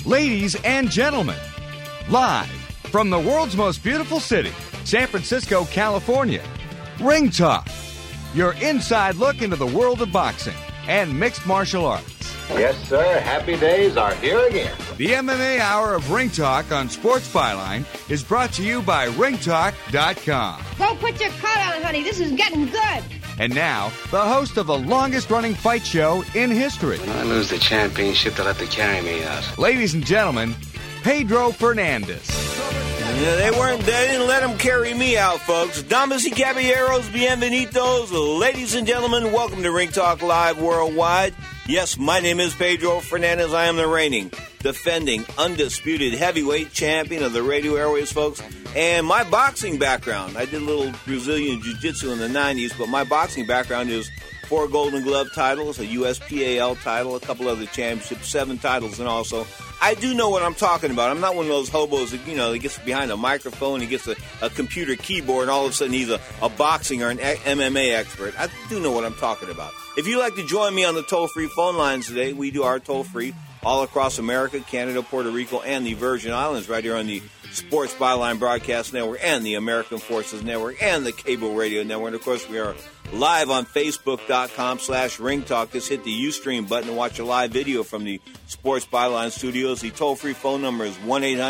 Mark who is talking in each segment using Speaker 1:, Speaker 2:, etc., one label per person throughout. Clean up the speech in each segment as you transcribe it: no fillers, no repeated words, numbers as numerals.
Speaker 1: Ladies and gentlemen, live from the world's most beautiful city, San Francisco, California, Ring Talk, your inside look into the world of boxing and mixed martial arts.
Speaker 2: Yes, sir. Happy days are here again.
Speaker 1: The MMA Hour of Ring Talk on Sports Byline is brought to you by ringtalk.com.
Speaker 3: Go put your coat on, honey. This is getting good.
Speaker 1: And now, the host of the longest-running fight show in history.
Speaker 4: When I lose the championship, they'll have to carry me out.
Speaker 1: Ladies and gentlemen, Pedro Fernandez.
Speaker 5: Yeah, they didn't let them carry me out, folks. Damas y caballeros, bienvenidos. Ladies and gentlemen, welcome to Ring Talk Live Worldwide. Yes, my name is Pedro Fernandez. I am the reigning, defending, undisputed heavyweight champion of the radio airways, folks. And my boxing background, I did a little Brazilian jiu-jitsu in the 90s, but my boxing background is 4 Golden Glove titles, a USPAL title, a couple other championships, 7 titles, and also I do know what I'm talking about. I'm not one of those hobos that, that gets behind a microphone, he gets a computer keyboard, and all of a sudden he's a boxing or an MMA expert. I do know what I'm talking about. If you'd like to join me on the toll-free phone lines today, we do our toll-free all across America, Canada, Puerto Rico, and the Virgin Islands right here on the Sports Byline Broadcast Network and the American Forces Network and the Cable Radio Network. And, of course, we are live on Facebook.com/Ring Talk. Just hit the Ustream button and watch a live video from the Sports Byline Studios. The toll-free phone number is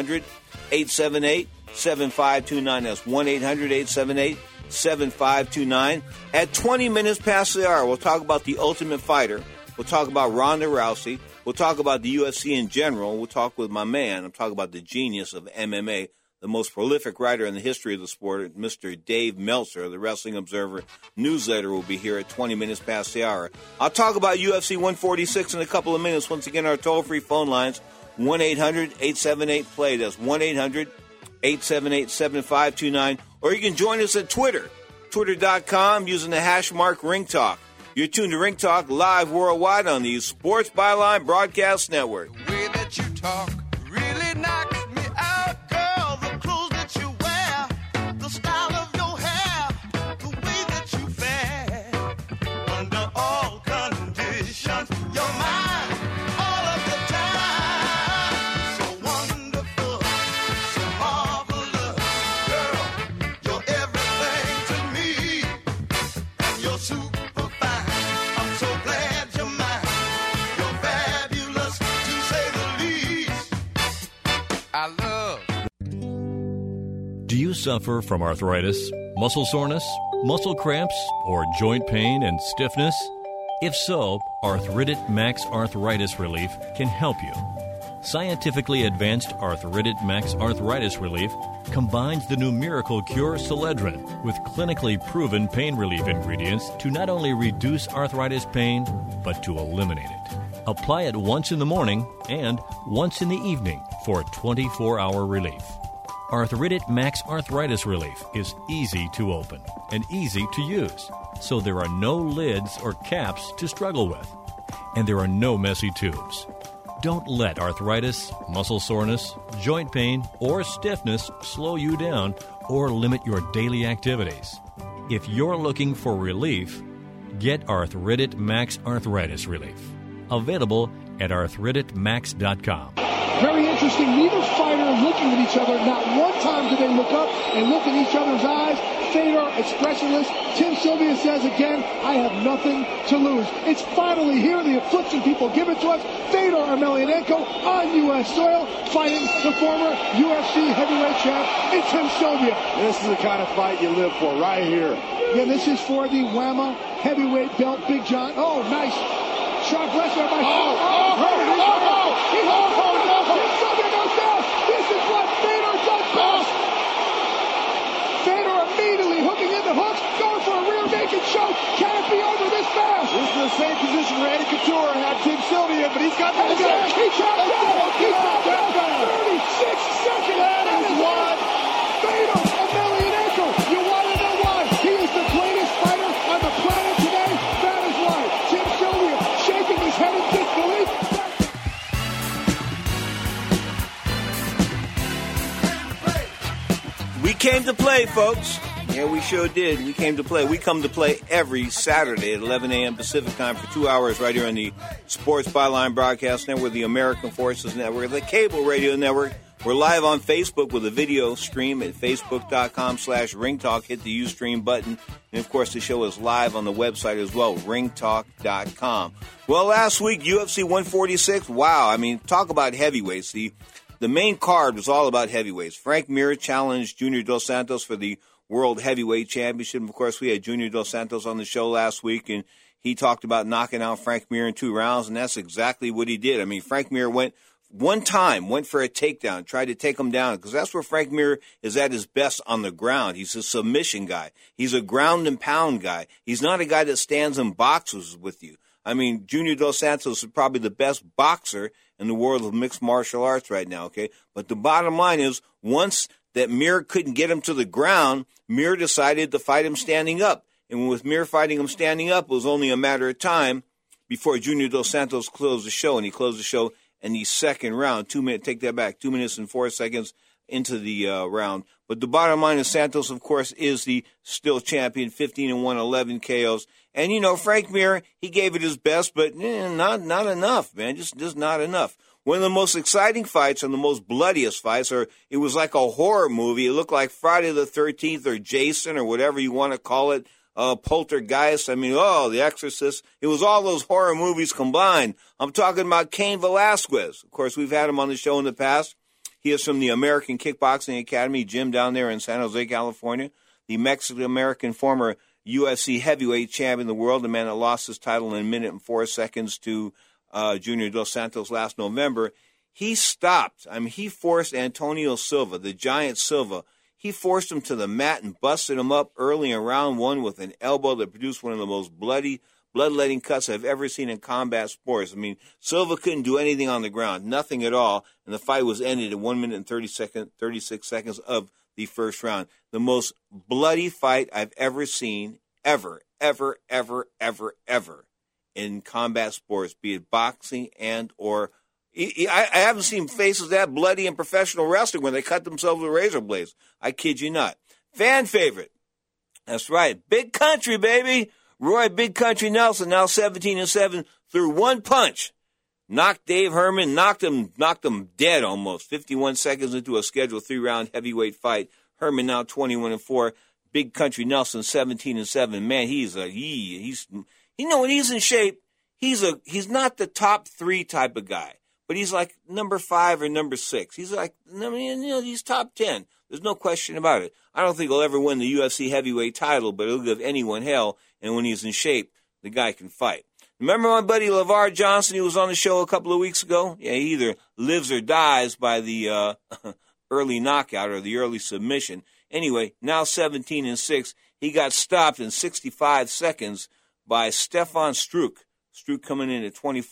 Speaker 5: 1-800-878-7529. That's 1-800-878-7529. At 20 minutes past the hour, we'll talk about the Ultimate Fighter. We'll talk about Ronda Rousey. We'll talk about the UFC in general. We'll talk with my man. I'm talking about the genius of MMA, the most prolific writer in the history of the sport, Mr. Dave Meltzer. The Wrestling Observer newsletter will be here at 20 minutes past the hour. I'll talk about UFC 146 in a couple of minutes. Once again, our toll-free phone lines, 1-800-878-PLAY. That's 1-800-878-7529. Or you can join us at Twitter, twitter.com, using the hash mark Ring Talk. You're tuned to Ring Talk live worldwide on the Sports Byline Broadcast Network.
Speaker 6: The way that you talk really knocks me out, girl. The clothes that you wear, the style of your hair, the way that you fare. Under all conditions, you're mine all of the time. So wonderful, so marvelous, girl. You're everything to me, and you're super.
Speaker 7: Do you suffer from arthritis, muscle soreness, muscle cramps, or joint pain and stiffness? If so, Arthritic Max Arthritis Relief can help you. Scientifically advanced Arthritic Max Arthritis Relief combines the new miracle cure Celedrin with clinically proven pain relief ingredients to not only reduce arthritis pain, but to eliminate it. Apply it once in the morning and once in the evening for 24-hour relief. Arthritic Max Arthritis Relief is easy to open and easy to use, so there are no lids or caps to struggle with, and there are no messy tubes. Don't let arthritis, muscle soreness, joint pain, or stiffness slow you down or limit your daily activities. If you're looking for relief, get Arthritic Max Arthritis Relief. Available at arthriticmax.com.
Speaker 8: Very interesting. Neither fighter looking at each other. Not one time did they look up and look in each other's eyes. Fedor, expressionless. Tim Sylvia says again, I have nothing to lose. It's finally here. The affliction people give it to us. Fedor Emelianenko on U.S. soil, fighting the former UFC heavyweight champ. It's Tim Sylvia.
Speaker 9: This is the kind of fight you live for right here.
Speaker 8: Yeah, this is for the WAMA heavyweight belt. Big John. Oh, nice. Sharp left there by Sylvia goes down. This is what Fedor does best. Fedor immediately hooking in the hooks, going for a rear naked choke. Can it be over this fast?
Speaker 9: This is the same position Randy Couture had Tim Sylvia, but he's got the
Speaker 8: shot. He tapped out. He tapped out. 36 seconds. That is one. Fedor Emelianenko. You want to know why? He is the greatest fighter on the planet today. That is why. Tim Sylvia shaking his head in disbelief.
Speaker 5: We came to play, folks. Yeah, we sure did. We came to play. We come to play every Saturday at 11 a.m. Pacific time for 2 hours right here on the Sports Byline Broadcast Network, the American Forces Network, the Cable Radio Network. We're live on Facebook with a video stream at facebook.com/ringtalk. Hit the Ustream button. And, of course, the show is live on the website as well, ringtalk.com. Well, last week, UFC 146, wow. I mean, talk about heavyweights. The main card was all about heavyweights. Frank Mir challenged Junior Dos Santos for the World Heavyweight Championship. Of course, we had Junior Dos Santos on the show last week, and he talked about knocking out Frank Mir in 2 rounds, and that's exactly what he did. I mean, Frank Mir went for a takedown, tried to take him down, because that's where Frank Mir is at his best on the ground. He's a submission guy. He's a ground and pound guy. He's not a guy that stands and boxes with you. I mean, Junior Dos Santos is probably the best boxer in the world of mixed martial arts right now, okay? But the bottom line is, once that Mir couldn't get him to the ground, Mir decided to fight him standing up. And with Mir fighting him standing up, it was only a matter of time before Junior Dos Santos closed the show. And he closed the show in the second round. 2 minutes, take that back, 2 minutes and 4 seconds into the round. But the bottom line is Santos, of course, is the still champion, 15-1, 11 KOs. And, you know, Frank Mir, he gave it his best, but not enough, man, just not enough. One of the most exciting fights and the most bloodiest fights, or it was like a horror movie. It looked like Friday the 13th or Jason or whatever you want to call it, Poltergeist. I mean, The Exorcist. It was all those horror movies combined. I'm talking about Cain Velasquez. Of course, we've had him on the show in the past. He is from the American Kickboxing Academy gym down there in San Jose, California. The Mexican-American former UFC heavyweight champion of the world, the man that lost his title in 1 minute and 4 seconds to Junior Dos Santos last November. He stopped. I mean, he forced Antonio Silva, the giant Silva, he forced him to the mat and busted him up early in round 1 with an elbow that produced one of the most bloodletting cuts I've ever seen in combat sports. I mean, Silva couldn't do anything on the ground, nothing at all, and the fight was ended in 1 minute and 36 seconds of the first round. The most bloody fight I've ever seen, ever in combat sports, be it boxing and or I haven't seen faces that bloody in professional wrestling when they cut themselves with razor blades. I kid you not. Fan favorite. That's right. Big Country, baby. Roy Big Country Nelson, now 17-7, threw one punch. Knocked Dave Herman, knocked him dead almost. 51 seconds into a scheduled 3-round heavyweight fight. Herman now 21-4. Big Country Nelson 17-7. Man, he's you know, when he's in shape, he's not the top 3 type of guy. But he's like number 5 or number 6. He's like, he's top 10. There's no question about it. I don't think he'll ever win the UFC heavyweight title, but he'll give anyone hell. And when he's in shape, the guy can fight. Remember my buddy LeVar Johnson? He was on the show a couple of weeks ago. Yeah, he either lives or dies by the early knockout or the early submission. Anyway, now 17-6. He got stopped in 65 seconds by Stefan Struik. Struik coming in at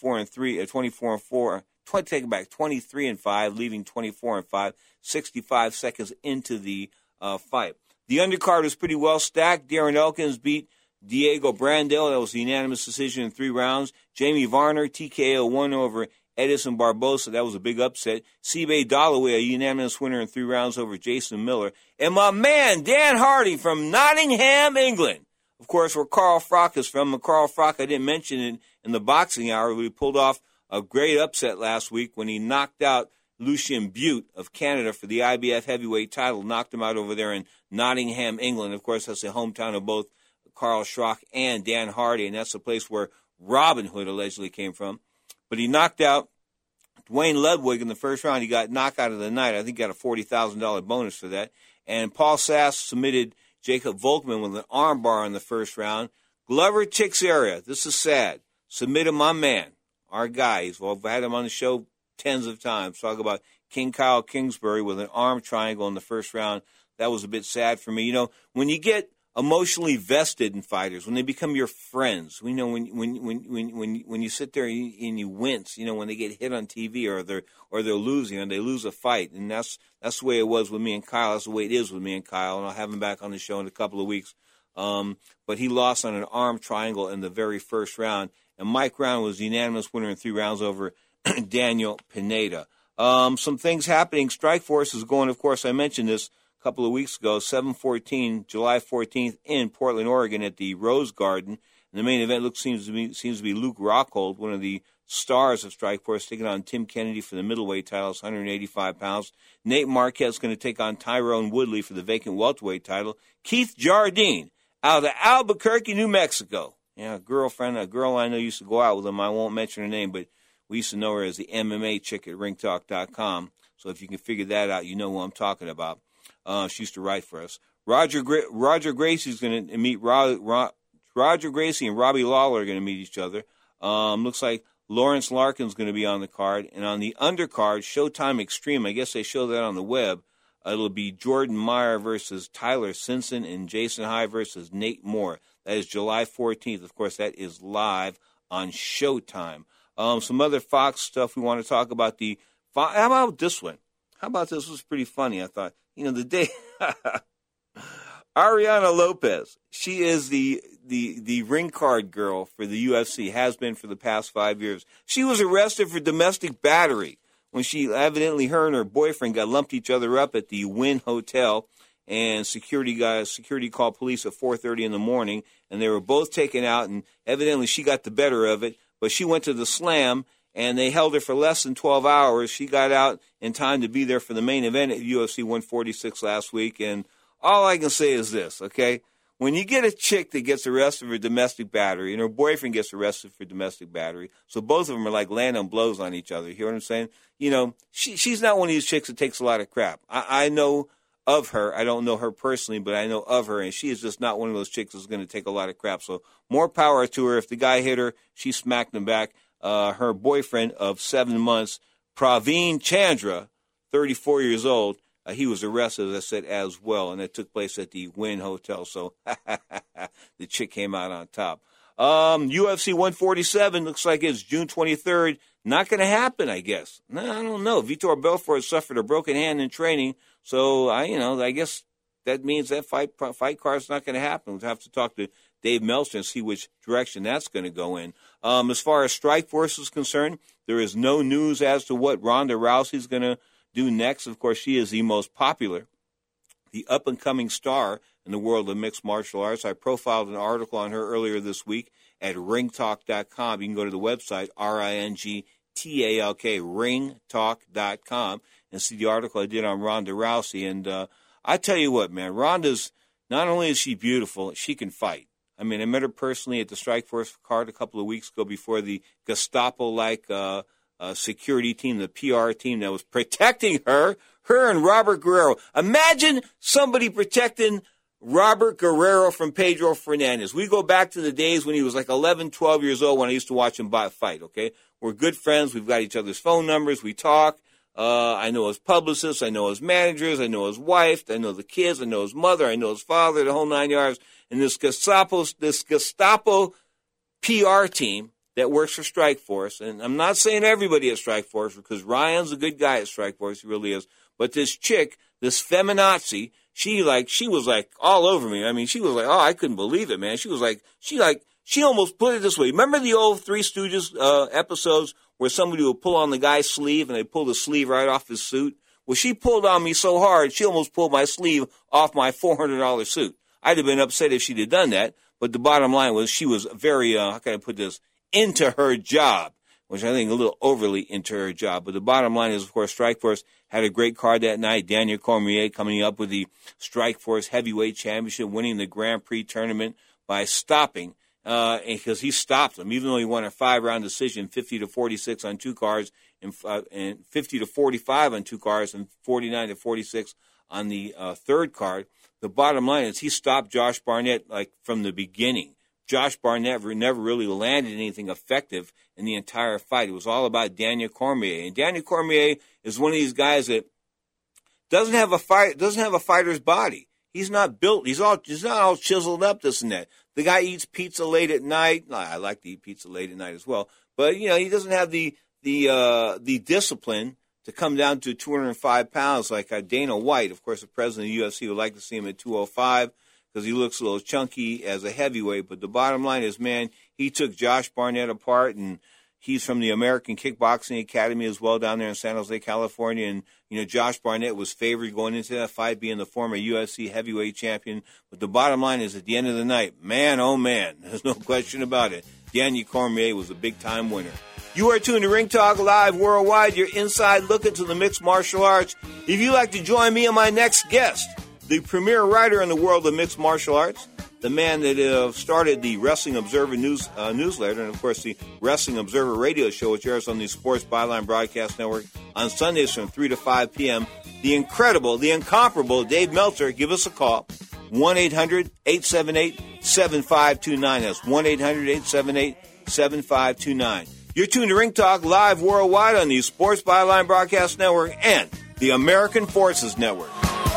Speaker 5: 24-4. Take it back, 23-5, leaving 24-5, 65 seconds into the fight. The undercard was pretty well stacked. Darren Elkins beat Diego Brandel. That was a unanimous decision in 3 rounds. Jamie Varner, TKO, won over Edison Barbosa. That was a big upset. Seabay Dalloway, a unanimous winner in 3 rounds over Jason Miller. And my man, Dan Hardy from Nottingham, England. Of course, where Carl Froch is from. Carl Froch, I didn't mention it in the boxing hour. We pulled off a great upset last week when he knocked out Lucien Butte of Canada for the IBF heavyweight title, knocked him out over there in Nottingham, England. Of course, that's the hometown of both Carl Froch and Dan Hardy, and that's the place where Robin Hood allegedly came from. But he knocked out Dwayne Ludwig in the first round. He got knockout of the night. I think he got a $40,000 bonus for that. And Paul Sass submitted Jacob Volkman with an armbar in the first round. Glover Teixeira, this is sad, submitted my man, our guy. I've had him on the show tens of times. Talk about King Kyle Kingsbury with an arm triangle in the first round. That was a bit sad for me. You know, when you get emotionally vested in fighters, when they become your friends, you know, when you sit there and you wince, you know, when they get hit on TV or they're losing and they lose a fight, and that's the way it was with me and Kyle. That's the way it is with me and Kyle, and I'll have him back on the show in a couple of weeks. But he lost on an arm triangle in the very first round, and Mike Brown was the unanimous winner in 3 rounds over Daniel Pineda. Some things happening. Strikeforce is going, of course, I mentioned this a couple of weeks ago, 7/14, July 14th, in Portland, Oregon, at the Rose Garden. And the main event seems to be Luke Rockhold, one of the stars of Strikeforce, taking on Tim Kennedy for the middleweight titles, 185 pounds. Nate Marquez is going to take on Tyrone Woodley for the vacant welterweight title. Keith Jardine out of Albuquerque, New Mexico. Yeah, a girl I know used to go out with him. I won't mention her name, but we used to know her as the MMA chick at ringtalk.com. So if you can figure that out, you know who I'm talking about. She used to write for us. Roger Gracie's going to meet Roger Gracie and Robbie Lawler are going to meet each other. Looks like Lawrence Larkin's going to be on the card. And on the undercard, Showtime Extreme, I guess they show that on the web, it'll be Jordan Meyer versus Tyler Simpson and Jason High versus Nate Moore. That is July 14th. Of course, that is live on Showtime. Some other Fox stuff we want to talk about. How about this one? How about this? This was pretty funny, I thought. The day Ariana Lopez, she is the ring card girl for the UFC, has been for the past 5 years. She was arrested for domestic battery when her and her boyfriend got lumped each other up at the Wynn Hotel, and security called police at 4:30 in the morning, and they were both taken out, and evidently she got the better of it, but she went to the Slam, and they held her for less than 12 hours. She got out in time to be there for the main event at UFC 146 last week, and all I can say is this, okay? When you get a chick that gets arrested for domestic battery and her boyfriend gets arrested for domestic battery, so both of them are like landing blows on each other, you hear what I'm saying? She's not one of these chicks that takes a lot of crap. I know of her. I don't know her personally, but I know of her, and she is just not one of those chicks that's going to take a lot of crap. So more power to her. If the guy hit her, she smacked him back. Her boyfriend of 7 months, Praveen Chandra, 34 years old, he was arrested, as I said, as well, and that took place at the Wynn Hotel. So the chick came out on top. UFC 147 looks like it's June 23rd. Not going to happen, I guess. No, I don't know. Vitor Belfort suffered a broken hand in training, so I guess that means that fight card's not going to happen. We'll have to talk to Dave Meltzer and see which direction that's going to go in. As far as Strikeforce is concerned, there is no news as to what Ronda Rousey's going to do next. Of course, she is the most popular, the up-and-coming star in the world of mixed martial arts. I profiled an article on her earlier this week at ringtalk.com. You can go to the website, RINGTALK, ringtalk.com, and see the article I did on Ronda Rousey. And I tell you what, man, Ronda's, not only is she beautiful, she can fight. I mean, I met her personally at the Strikeforce card a couple of weeks ago before the Gestapo-like security team, the PR team that was protecting her and Robert Guerrero. Imagine somebody protecting Robert Guerrero from Pedro Fernandez. We go back to the days when he was like 11, 12 years old when I used to watch him fight, okay? We're good friends. We've got each other's phone numbers. We talk. I know his publicists. I know his managers. I know his wife. I know the kids. I know his mother. I know his father, the whole 9 yards. And this Gestapo PR team that works for Strikeforce, and I'm not saying everybody at Strikeforce, because Ryan's a good guy at Strikeforce, he really is, but this chick, this feminazi, she was like all over me. I mean, she was like, oh, I couldn't believe it, man. She almost put it this way. Remember the old Three Stooges episodes where somebody would pull on the guy's sleeve and they pull the sleeve right off his suit? Well, she pulled on me so hard, she almost pulled my sleeve off my $400 suit. I'd have been upset if she'd have done that, but the bottom line was she was very, how can I put this, into her job, which I think a little overly into her job. But the bottom line is, of course, Strikeforce had a great card that night. Daniel Cormier coming up with the Strikeforce Heavyweight Championship, winning the Grand Prix tournament by stopping, because he stopped him, even though he won a 5-round decision, 50-46 on 2 cards, and 50-45 on 2 cards, and 49-46 on the third card. The bottom line is he stopped Josh Barnett like from the beginning. Josh Barnett never really landed anything effective in the entire fight. It was all about Daniel Cormier. And Daniel Cormier is one of these guys that doesn't have a fighter's body. He's not built. He's not all chiseled up, this and that. The guy eats pizza late at night. I like to eat pizza late at night as well. But, he doesn't have the discipline to come down to 205 pounds like Dana White. Of course, the president of the UFC would like to see him at 205. Because he looks a little chunky as a heavyweight. But the bottom line is, man, he took Josh Barnett apart, and He's from the American Kickboxing Academy as well down there in San Jose, California. And, Josh Barnett was favored going into that fight, being the former UFC heavyweight champion. But the bottom line is, at the end of the night, man, oh man, there's no question about it, Daniel Cormier was a big-time winner. You are tuned to Ring Talk Live Worldwide, your inside look into the mixed martial arts. If you'd like to join me and my next guest, the premier writer in the world of mixed martial arts, the man that started the Wrestling Observer newsletter, and, of course, the Wrestling Observer radio show, which airs on the Sports Byline Broadcast Network on Sundays from 3 to 5 p.m., the incredible, the incomparable Dave Meltzer. Give us a call, 1-800-878-7529. That's 1-800-878-7529. You're tuned to Ring Talk Live Worldwide on the Sports Byline Broadcast Network and the American Forces Network.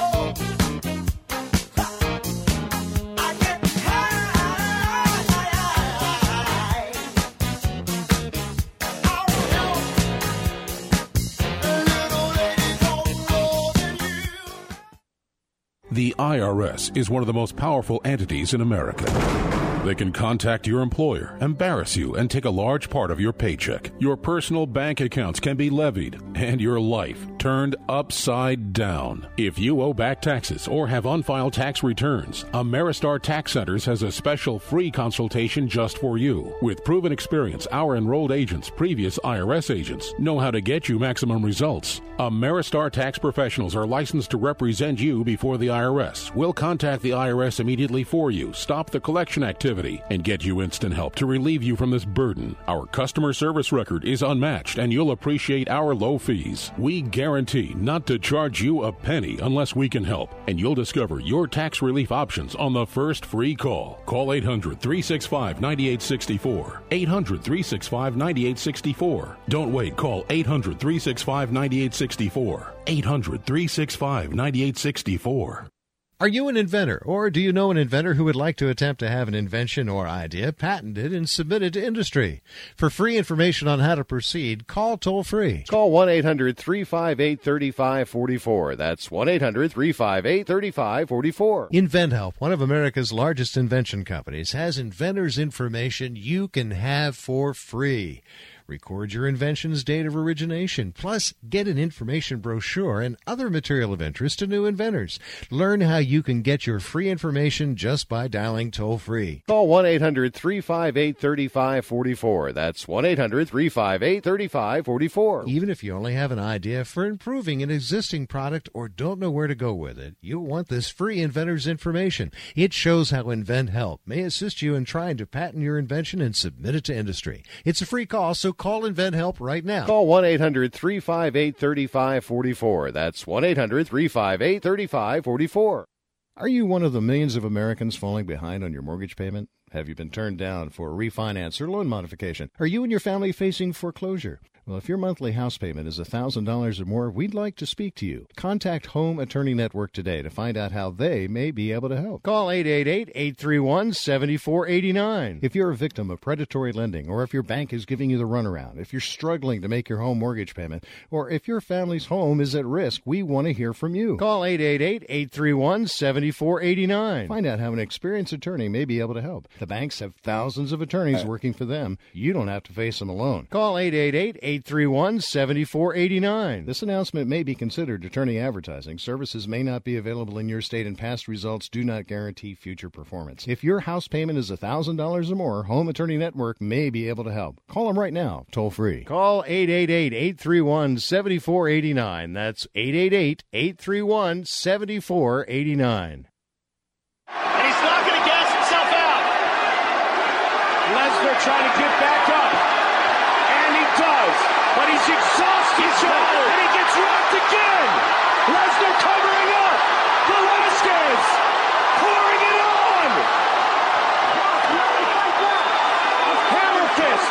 Speaker 10: The IRS is one of the most powerful entities in America. They can contact your employer, embarrass you, and take a large part of your paycheck. Your personal bank accounts can be levied, and your life turned upside down. If you owe back taxes or have unfiled tax returns, Ameristar Tax Centers has a special free consultation just for you. With proven experience, our enrolled agents, previous IRS agents, know how to get you maximum results. Ameristar Tax Professionals are licensed to represent you before the IRS. We'll contact the IRS immediately for you, stop the collection activity, and get you instant help to relieve you from this burden. Our customer service record is unmatched, and you'll appreciate our low fees. We guarantee not to charge you a penny unless we can help, and you'll discover your tax relief options on the first free call. Call 800-365-9864. 800-365-9864. Don't wait. Call 800-365-9864. 800-365-9864.
Speaker 11: Are you an inventor, or do you know an inventor who would like to attempt to have an invention or idea patented and submitted to industry? For free information on how to proceed, call toll-free.
Speaker 12: Call 1-800-358-3544. That's 1-800-358-3544.
Speaker 11: InventHelp, one of America's largest invention companies, has inventors' information you can have for free. Record your invention's date of origination, plus get an information brochure and other material of interest to new inventors. Learn how you can get your free information just by dialing toll-free.
Speaker 12: Call 1-800-358-3544. That's 1-800-358-3544.
Speaker 11: Even if you only have an idea for improving an existing product or don't know where to go with it, you'll want this free inventor's information. It shows how InventHelp may assist you in trying to patent your invention and submit it to industry. It's a free call, so call InventHelp right now.
Speaker 12: Call 1-800-358-3544. That's 1-800-358-3544. Are you one of the millions of Americans falling behind on your mortgage payment? Have you been turned down for a refinance or loan modification? Are you and your family facing foreclosure? Well, if your monthly house payment is $1,000 or more, we'd like to speak to you. Contact Home Attorney Network today to find out how they may be able to help. Call 888-831-7489. If you're a victim of predatory lending, or if your bank is giving you the runaround, if you're struggling to make your home mortgage payment, or if your family's home is at risk, we want to hear from you. Call 888-831-7489. Find out how an experienced attorney may be able to help. The banks have thousands of attorneys working for them. You don't have to face them alone. Call 888-831-7489. This announcement may be considered attorney advertising. Services may not be available in your state, and past results do not guarantee future performance. If your house payment is $1,000 or more, Home Attorney Network may be able to help. Call them right now, toll free. Call 888-831-7489. That's 888-831-7489.
Speaker 9: Lesnar trying to get back up, and he does, but he's exhausted, and he gets rocked again. Lesnar covering up, Velasquez pouring it on. Hammer fist.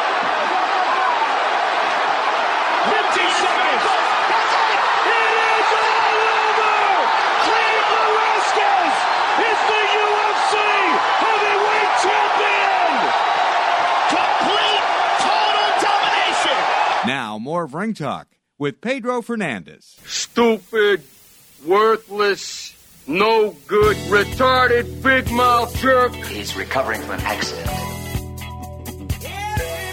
Speaker 9: 15 seconds. It is all over. Cain Velasquez is the UFC heavyweight champion. Complete, total domination.
Speaker 1: Now, more of Ring Talk with Pedro Fernandez.
Speaker 13: Stupid, worthless, no good, retarded, big mouth jerk.
Speaker 14: He's recovering from an accident.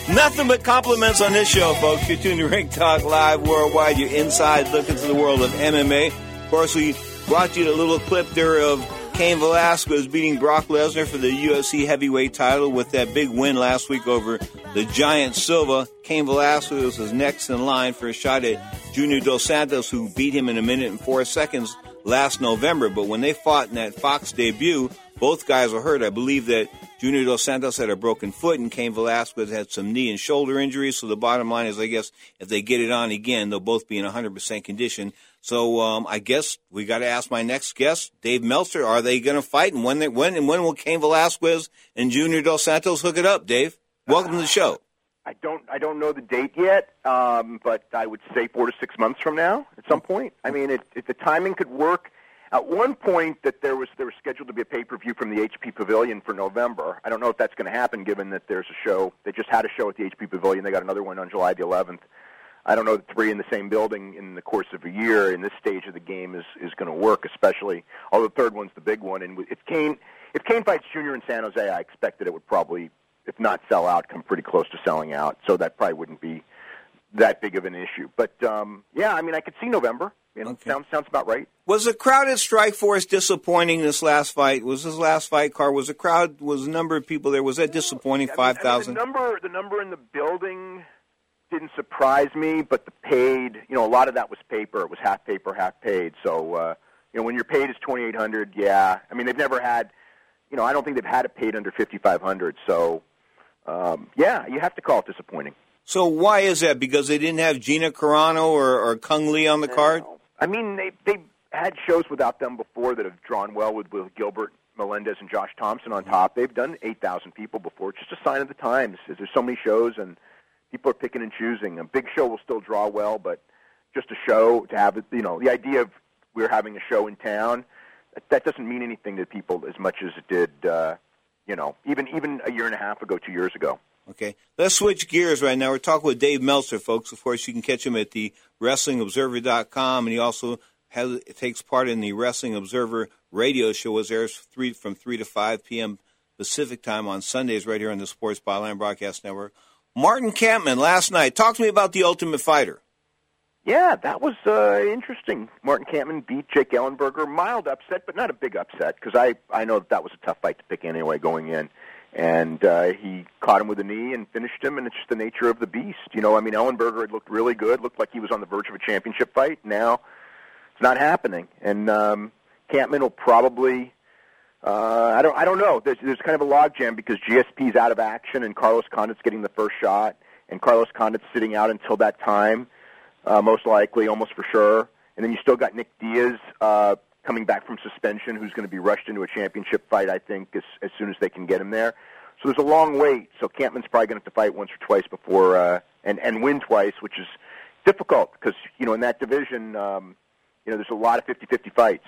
Speaker 5: Nothing but compliments on this show, folks. You're tuned to Ring Talk Live Worldwide, your inside look into the world of MMA. Of course, we brought you a little clip there of Cain Velasquez beating Brock Lesnar for the UFC heavyweight title with that big win last week over the Giant Silva. Cain Velasquez was next in line for a shot at Junior Dos Santos, who beat him in 1 minute and 4 seconds last November. But when they fought in that Fox debut, both guys were hurt. I believe that Junior Dos Santos had a broken foot and Cain Velasquez had some knee and shoulder injuries. So the bottom line is, I guess, if they get it on again, they'll both be in 100% condition. So I guess we got to ask my next guest, Dave Meltzer, are they going to fight? And when will Cain Velasquez and Junior Dos Santos hook it up, Dave? Welcome to the show.
Speaker 14: I don't know the date yet, but I would say 4 to 6 months from now at some point. I mean, if the timing could work. At one point, that there was scheduled to be a pay-per-view from the HP Pavilion for November. I don't know if that's going to happen, given that there's a show. They just had a show at the HP Pavilion. They got another one on July the 11th. I don't know that 3 in the same building in the course of a year in this stage of the game is going to work, especially, although the third one's the big one. And if Cain fights Junior in San Jose, I expect that it would probably, if not sell out, come pretty close to selling out. So that probably wouldn't be that big of an issue. But, yeah, I mean, I could see November. You know, okay. Sounds about right.
Speaker 5: Was the crowd at Strikeforce disappointing this last fight? Was this last fight, Carr? Was the number of people there, was that disappointing, 5,000?
Speaker 14: The number in the building didn't surprise me, but the paid, a lot of that was paper. It was half paper, half paid. So, when your paid is $2,800, yeah. I mean, they've never had, I don't think they've had it paid under $5,500. So, yeah, you have to call it disappointing.
Speaker 5: So why is that? Because they didn't have Gina Carano or Kung Lee on the card?
Speaker 14: I mean, they've had shows without them before that have drawn well with Gilbert Melendez and Josh Thompson on top. They've done 8,000 people before. It's just a sign of the times. There's so many shows, and people are picking and choosing. A big show will still draw well, but just a show to have, the idea of we're having a show in town, that doesn't mean anything to people as much as it did, even a year and a half ago, 2 years ago.
Speaker 5: Okay, let's switch gears right now. We're talking with Dave Meltzer, folks. Of course, you can catch him at the WrestlingObserver.com, and he also takes part in the Wrestling Observer radio show, which airs from 3 to 5 p.m. Pacific time on Sundays right here on the Sports Byline Broadcast Network. Martin Kampmann, last night. Talk to me about The Ultimate Fighter.
Speaker 14: Yeah, that was interesting. Martin Kampmann beat Jake Ellenberger. Mild upset, but not a big upset, because I know that was a tough fight to pick anyway going in. And he caught him with a knee and finished him, and it's just the nature of the beast. Ellenberger had looked really good, looked like he was on the verge of a championship fight. Now it's not happening. And Kampmann will probably, I don't know. There's kind of a logjam because GSP's out of action, and Carlos Condit's getting the first shot, and Carlos Condit's sitting out until that time, most likely, almost for sure. And then you still got Nick Diaz coming back from suspension, who's going to be rushed into a championship fight, I think, as soon as they can get him there. So there's a long wait. So Kampmann's probably going to have to fight once or twice before and win twice, which is difficult because, in that division, there's a lot of 50-50 fights.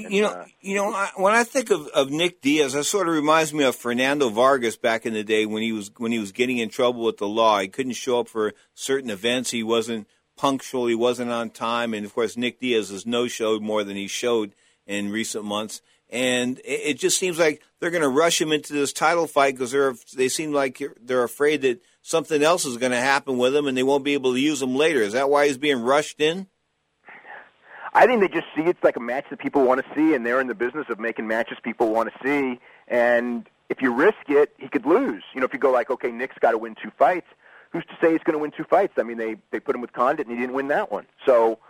Speaker 5: When I think of Nick Diaz, that sort of reminds me of Fernando Vargas back in the day when he was getting in trouble with the law. He couldn't show up for certain events. He wasn't punctual. He wasn't on time. And, of course, Nick Diaz has no-showed more than he showed in recent months, and it just seems like they're going to rush him into this title fight because they seem like they're afraid that something else is going to happen with him and they won't be able to use him later. Is that why he's being rushed in?
Speaker 14: I think they just see it's like a match that people want to see, and they're in the business of making matches people want to see, and if you risk it, he could lose. If you go like, okay, Nick's got to win 2 fights, who's to say he's going to win 2 fights? I mean, they put him with Condit, and he didn't win that one. So,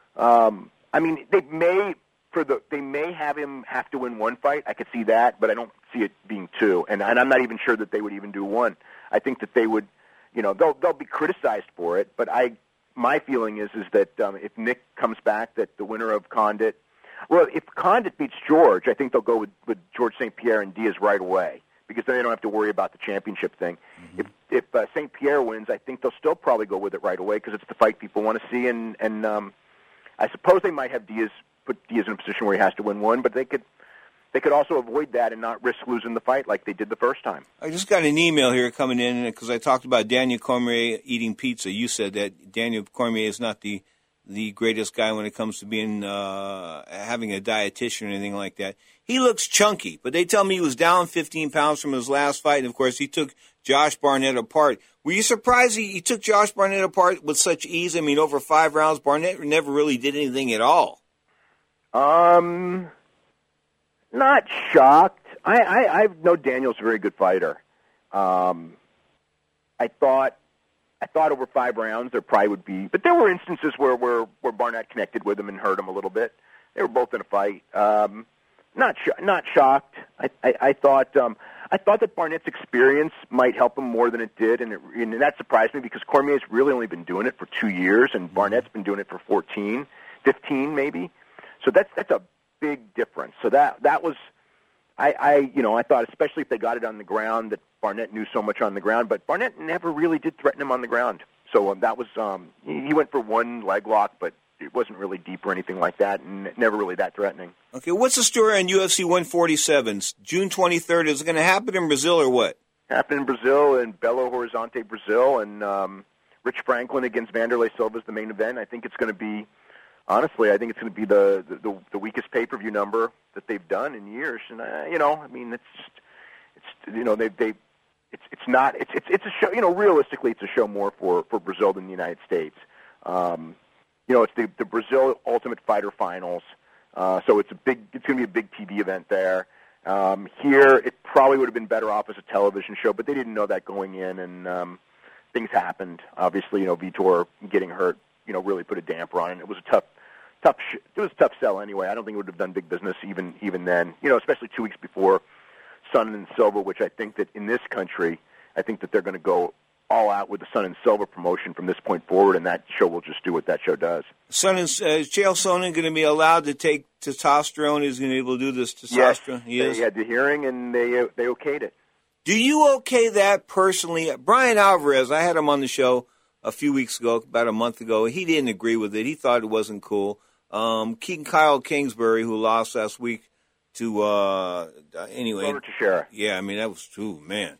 Speaker 14: they may have him have to win 1 fight. I could see that, but I don't see it being 2. And I'm not even sure that they would even do 1. I think that they would, they'll be criticized for it. But my feeling is that if Nick comes back, that the winner of Condit, if Condit beats George, I think they'll go with George St. Pierre and Diaz right away because then they don't have to worry about the championship thing. Mm-hmm. If St. Pierre wins, I think they'll still probably go with it right away because it's the fight people want to see. And I suppose they might have put Diaz in a position where he has to win 1, but they could also avoid that and not risk losing the fight like they did the first time.
Speaker 5: I just got an email here coming in because I talked about Daniel Cormier eating pizza. You said that Daniel Cormier is not the greatest guy when it comes to being having a dietitian or anything like that. He looks chunky, but they tell me he was down 15 pounds from his last fight. And, of course, he took Josh Barnett apart. Were you surprised he took Josh Barnett apart with such ease? I mean, over 5 rounds, Barnett never really did anything at all.
Speaker 14: Not shocked. I know Daniel's a very good fighter. I thought over 5 rounds there probably would be, but there were instances where Barnett connected with him and hurt him a little bit. They were both in a fight. Not shocked. I thought that Barnett's experience might help him more than it did, and that surprised me because Cormier's really only been doing it for 2 years, and Barnett's been doing it for 14, 15 maybe. So that's a big difference. So that was. I thought, especially if they got it on the ground, that Barnett knew so much on the ground, but Barnett never really did threaten him on the ground. So that was he went for one leg lock, but it wasn't really deep or anything like that, and never really that threatening.
Speaker 5: Okay, what's the story on UFC 147? June 23rd. Is it going to happen in Brazil or what?
Speaker 14: Happen in Brazil, in Belo Horizonte, Brazil, and Rich Franklin against Vanderlei Silva is the main event. I think it's going to be. Honestly, I think it's going to be the weakest pay-per-view number that they've done in years, and it's a show. Realistically, it's a show more for Brazil than the United States. It's the Brazil Ultimate Fighter Finals, so it's going to be a big TV event there. Here, it probably would have been better off as a television show, but they didn't know that going in, and things happened. Obviously, Vitor getting hurt, really put a damper on it. It was a tough sell anyway. I don't think it would have done big business even then. Especially 2 weeks before Sun and Silva, which I think that in this country, I think that they're going to go all out with the Sun and Silva promotion from this point forward, and that show will just do what that show does.
Speaker 5: Is Chael Sonnen going to be allowed to take testosterone? Is he going to be able to do this testosterone?
Speaker 14: Yes, they had the hearing, and they okayed it.
Speaker 5: Do you okay that personally? Brian Alvarez, I had him on the show a few weeks ago, about a month ago. He didn't agree with it. He thought it wasn't cool. Kyle Kingsbury, who lost last week to anyway.
Speaker 14: Glover Teixeira.
Speaker 5: Yeah, I mean that was man.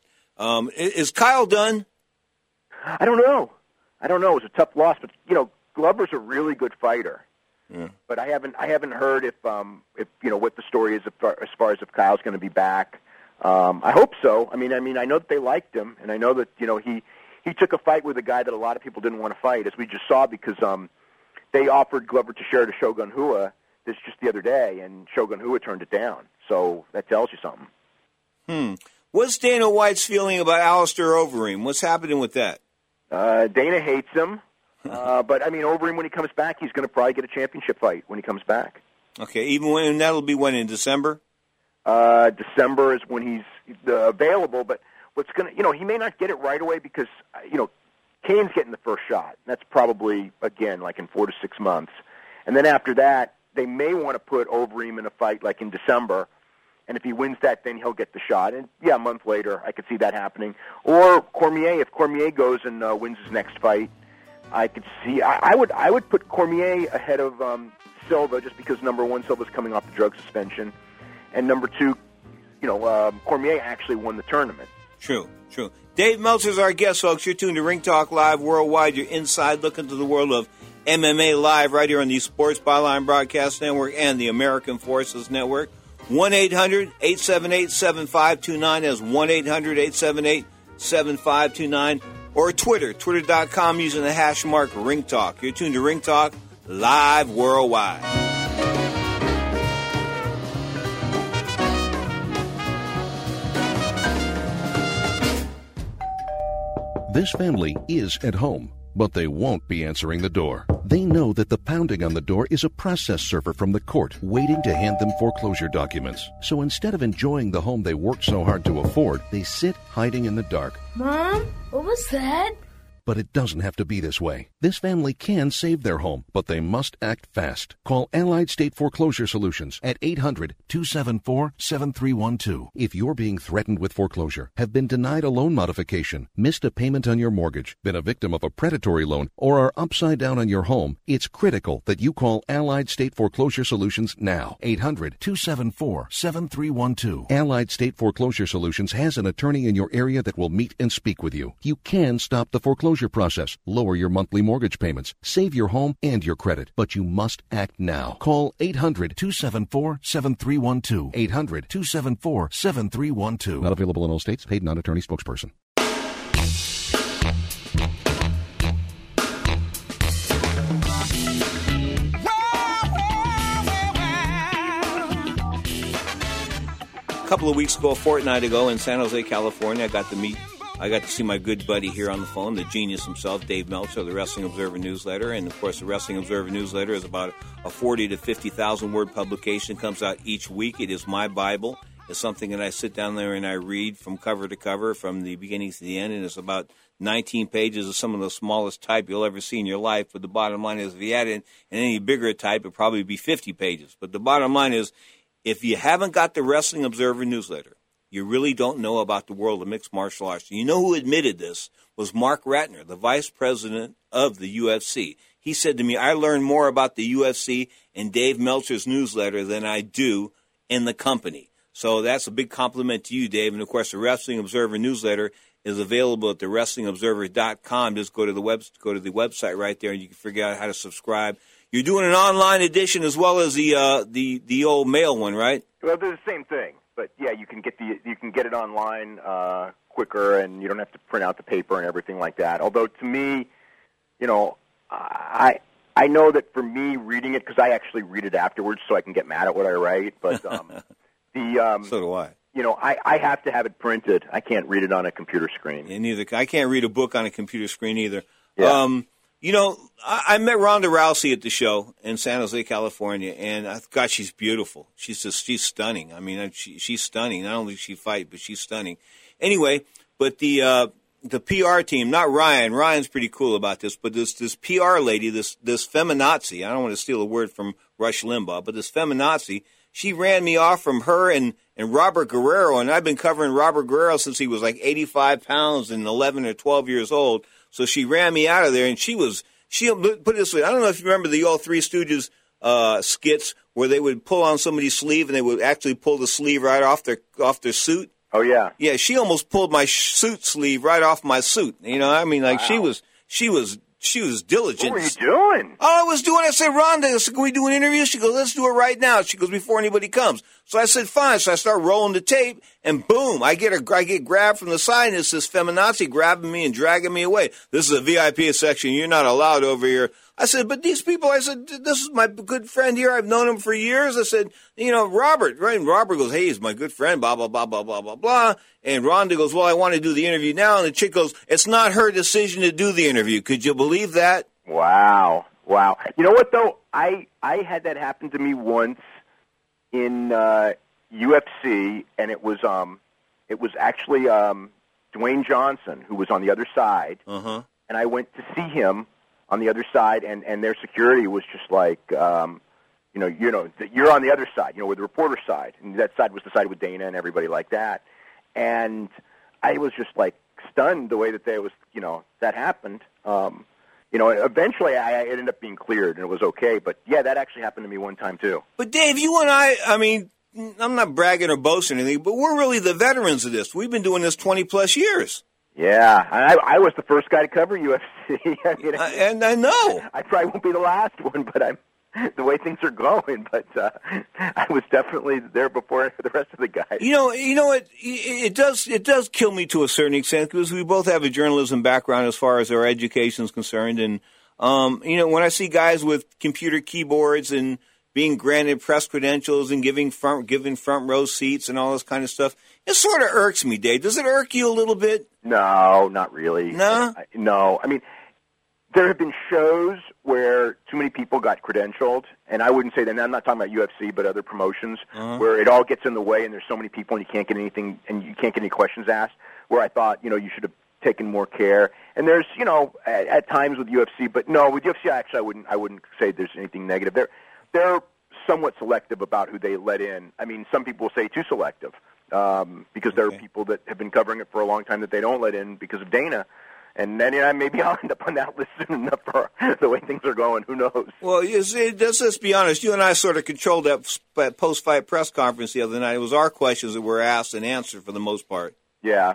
Speaker 5: Is Kyle done?
Speaker 14: I don't know. It was a tough loss, but Glover's a really good fighter. Yeah. But I haven't heard if what the story is as far as if Kyle's going to be back. I hope so. I mean I know that they liked him, and I know that he took a fight with a guy that a lot of people didn't want to fight, as we just saw, because they offered Glover Teixeira to Shogun Rua just the other day, and Shogun Rua turned it down. So that tells you something.
Speaker 5: What's Dana White's feeling about Alistair Overeem? What's happening with that?
Speaker 14: Dana hates him, but Overeem, when he comes back, he's going to probably get a championship fight when he comes back.
Speaker 5: Okay, that'll be when, in December?
Speaker 14: December is when he's available, but what's going to, he may not get it right away because, Kane's getting the first shot. That's probably, again, like in 4 to 6 months. And then after that, they may want to put Overeem in a fight like in December, and if he wins that, then he'll get the shot. And, a month later, I could see that happening. Or Cormier, if Cormier goes and wins his next fight, I could see, I would put Cormier ahead of Silva just because, number one, Silva's coming off the drug suspension, and number two, Cormier actually won the tournament.
Speaker 5: True. Dave Meltzer's our guest, folks. You're tuned to Ring Talk Live Worldwide, your inside look into the world of MMA Live right here on the Sports Byline Broadcast Network and the American Forces Network. 1-800-878-7529. That's 1-800-878-7529. Or twitter.com using the hash mark Ring Talk. You're tuned to Ring Talk Live Worldwide.
Speaker 15: This family is at home, but they won't be answering the door. They know that the pounding on the door is a process server from the court waiting to hand them foreclosure documents. So instead of enjoying the home they worked so hard to afford, they sit hiding in the dark.
Speaker 16: Mom, what was that?
Speaker 15: But it doesn't have to be this way. This family can save their home, but they must act fast. Call Allied State Foreclosure Solutions at 800-274-7312. If you're being threatened with foreclosure, have been denied a loan modification, missed a payment on your mortgage, been a victim of a predatory loan, or are upside down on your home, it's critical that you call Allied State Foreclosure Solutions now. 800-274-7312. Allied State Foreclosure Solutions has an attorney in your area that will meet and speak with you. You can stop the foreclosure process, lower your monthly mortgage payments, save your home and your credit, but you must act now. Call 800-274-7312. 800-274-7312. Not available in all states. Paid non-attorney spokesperson.
Speaker 5: A couple of weeks ago, a fortnight ago, in San Jose, California, I got to see my good buddy here on the phone, the genius himself, Dave Meltzer, the Wrestling Observer newsletter. And, of course, the Wrestling Observer newsletter is about a 40 to 50,000 word publication. Comes out each week. It is my Bible. It's something that I sit down there and I read from cover to cover, from the beginning to the end. And it's about 19 pages of some of the smallest type you'll ever see in your life. But the bottom line is, if you had it in any bigger type, it'd probably be 50 pages. But the bottom line is, if you haven't got the Wrestling Observer newsletter, you really don't know about the world of mixed martial arts. You know who admitted this was Mark Ratner, the vice president of the UFC. He said to me, I learn more about the UFC in Dave Meltzer's newsletter than I do in the company. So that's a big compliment to you, Dave. And, of course, the Wrestling Observer newsletter is available at thewrestlingobserver.com. Just go to the website right there, and you can figure out how to subscribe. You're doing an online edition as well as the old mail one, right?
Speaker 14: Well, they're the same thing, but yeah, you can get it online quicker, and you don't have to print out the paper and everything like that. Although to me, you know, I know that for me reading it, because I actually read it afterwards, so I can get mad at what I write. But so
Speaker 5: do I.
Speaker 14: You know, I have to have it printed. I can't read it on a computer screen.
Speaker 5: And neither I can't read a book on a computer screen either.
Speaker 14: Yeah.
Speaker 5: You know, I met Ronda Rousey at the show in San Jose, California, and God, she's beautiful. She's stunning. I mean, she's stunning. Not only does she fight, but she's stunning. Anyway, but the PR team, not Ryan. Ryan's pretty cool about this, but this PR lady, this feminazi. I don't want to steal a word from Rush Limbaugh, but this feminazi, she ran me off from her and Robert Guerrero, and I've been covering Robert Guerrero since he was like 85 pounds and 11 or 12 years old. So she ran me out of there, and she put it this way. I don't know if you remember the old Three Stooges skits where they would pull on somebody's sleeve and they would actually pull the sleeve right off their suit.
Speaker 14: Oh yeah.
Speaker 5: Yeah, she almost pulled my suit sleeve right off my suit. You know, I mean, like
Speaker 14: wow.
Speaker 5: she was diligent.
Speaker 14: What were you doing?
Speaker 5: All I was doing, I said, Rhonda, can we do an interview? She goes, let's do it right now. She goes, before anybody comes. So I said, fine. So I start rolling the tape, and boom, I get grabbed from the side, and it's this feminazi grabbing me and dragging me away. This is a VIP section. You're not allowed over here. I said, but these people, I said, this is my good friend here. I've known him for years. I said, you know, Robert, right? And Robert goes, hey, he's my good friend, blah, blah, blah, blah, blah, blah, blah. And Rhonda goes, well, I want to do the interview now. And the chick goes, it's not her decision to do the interview. Could you believe that?
Speaker 14: Wow. You know what, though? I had that happen to me once in UFC, and it was actually Dwayne Johnson, who was on the other side.
Speaker 5: Uh-huh.
Speaker 14: And I went to see him on the other side, and their security was just like, you're on the other side, with the reporter side, and that side was the side with Dana and everybody like that. And I was just like stunned the way that that happened. Eventually I ended up being cleared and it was okay. But yeah, that actually happened to me one time too.
Speaker 5: But Dave, you and I mean, I'm not bragging or boasting or anything, but we're really the veterans of this. We've been doing this 20 plus years.
Speaker 14: Yeah, I was the first guy to cover UFC.
Speaker 5: And I know.
Speaker 14: I probably won't be the last one, but I'm the way things are going. But I was definitely there before the rest of the guys.
Speaker 5: You know what? It does kill me to a certain extent because we both have a journalism background as far as our education is concerned. And when I see guys with computer keyboards and being granted press credentials and giving front row seats and all this kind of stuff, it sort of irks me, Dave. Does it irk you a little bit?
Speaker 14: No, not really.
Speaker 5: No?
Speaker 14: No. I mean, there have been shows where too many people got credentialed, and I wouldn't say that. I'm not talking about UFC, but other promotions, where it all gets in the way and there's so many people and you can't get anything, and you can't get any questions asked, where I thought, you should have taken more care. And there's, at times with UFC, but no, with UFC, actually, I wouldn't say there's anything negative. They're somewhat selective about who they let in. I mean, some people say too selective because there are people that have been covering it for a long time that they don't let in because of Dana. And then maybe I'll end up on that list soon enough for the way things are going. Who knows?
Speaker 5: Well, let's be honest. You and I sort of controlled that post-fight press conference the other night. It was our questions that were asked and answered for the most part.
Speaker 14: Yeah.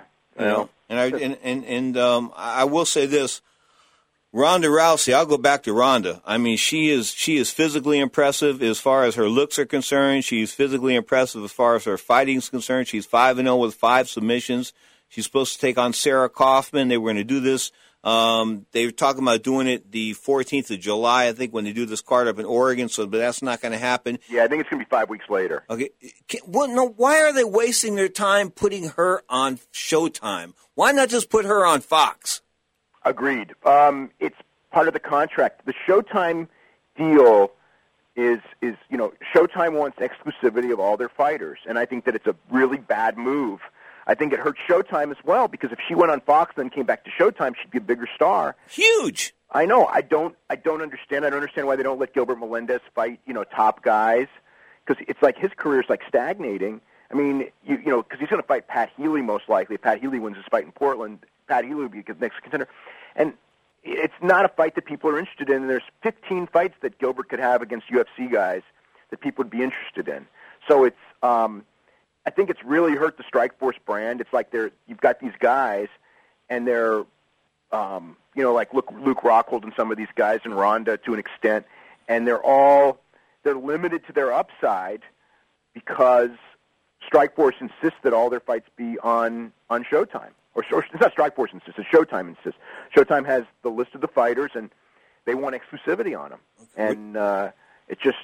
Speaker 5: And I will say this. Ronda Rousey, I'll go back to Ronda. I mean, she is physically impressive as far as her looks are concerned. She's physically impressive as far as her fighting is concerned. She's 5-0 with 5 submissions. She's supposed to take on Sarah Kaufman. They were going to do this. They were talking about doing it the 14th of July, I think, when they do this card up in Oregon, but that's not going to happen.
Speaker 14: Yeah, I think it's going to be 5 weeks later.
Speaker 5: Okay. Why are they wasting their time putting her on Showtime? Why not just put her on Fox?
Speaker 14: Agreed. It's part of the contract. The Showtime deal is Showtime wants exclusivity of all their fighters, and I think that it's a really bad move. I think it hurt Showtime as well, because if she went on Fox and then came back to Showtime, she'd be a bigger star.
Speaker 5: Huge.
Speaker 14: I know. I don't understand. I don't understand why they don't let Gilbert Melendez fight, top guys, because it's like his career is like stagnating. I mean, because he's going to fight Pat Healy most likely. If Pat Healy wins his fight in Portland, Pat Healy will be the next contender. And it's not a fight that people are interested in. And there's 15 fights that Gilbert could have against UFC guys that people would be interested in. So it's I think it's really hurt the Strikeforce brand. It's like you've got these guys, and they're, like Luke Rockhold and some of these guys, and Ronda to an extent, and they're limited to their upside because Strikeforce insists that all their fights be on Showtime. Or it's not Strikeforce insists; it's Showtime insists. Showtime has the list of the fighters, and they want exclusivity on them, and it just.